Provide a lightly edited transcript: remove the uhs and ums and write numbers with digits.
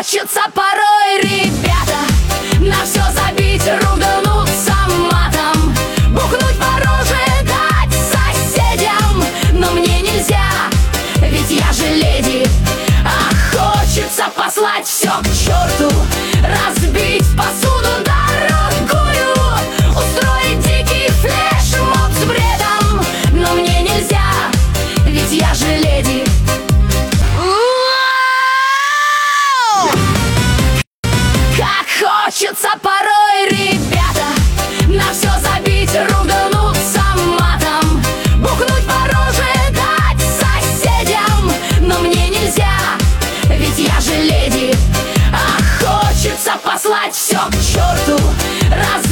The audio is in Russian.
хочется порой, ребята, на все забить, ругнуться матом, бухнуть по роже, дать соседям. Но мне нельзя, ведь я же леди, а хочется послать все к черту, разбить посуду дорогую, устроить дикий флешмоб с бредом. Но мне нельзя, ведь я же леди. Хочется порой, ребята, на все забить, ругнуться матом, бухнуть по роже, дать соседям. Но мне нельзя, ведь я же леди, а хочется послать все к черту,